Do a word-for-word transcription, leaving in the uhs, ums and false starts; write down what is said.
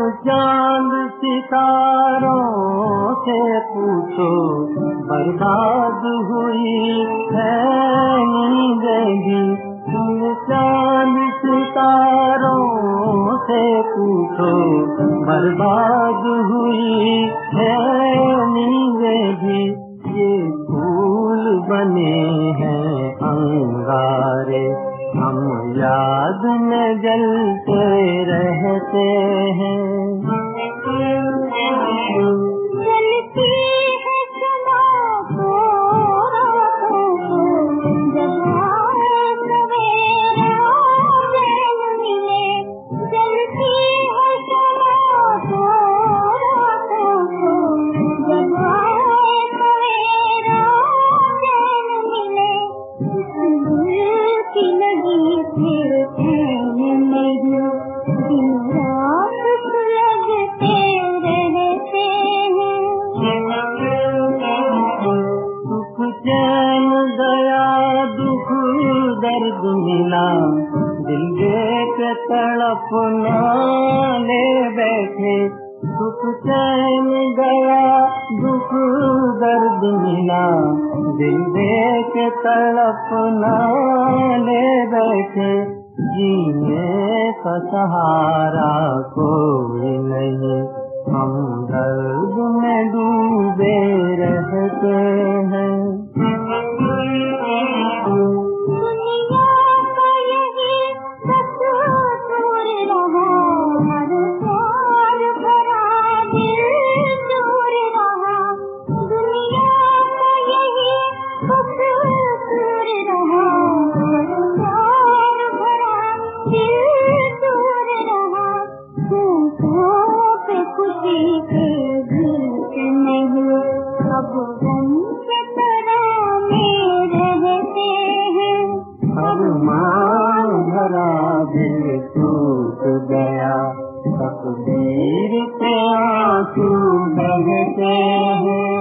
चांद सितारों से पूछो, बर्बाद हुई है नींदें भी। तुम चांद सितारों से पूछो, बर्बाद हुई है नींदें भी। ये फूल बने हैं अंगारे, हम याद में जलते रहते हैं। जलती है समा को रातों को, जब आए सवेरा चैन मिले। जलती है समा को रातों को, जब आए सवेरा चैन मिले। दिल की लगी फिर चैन नहीं, दिन रात लगते रहते हैं। सुख चैन गया दुख दर्द मिला, दिल देख तड़पना ले बैठे। सुख चैन गया दुख दर्द मिला, दिल देख तड़पना ले बैठे। जीने का सहारा कोई नहीं, हम दर्द में डूबे रहते हैं। दुनिया का यही दस्तूर रहा, हर प्यार भरा दिल दूर रहा। दुनिया का यही दस्तूर रहा, हर प्यार भरा दिल दूर रहा। होठों पे खुशी के गीत नहीं, अब गम के तराने रहते हैं। अब मां भरा दिल टूट गया, तकदीर पे आंसू बहते हैं।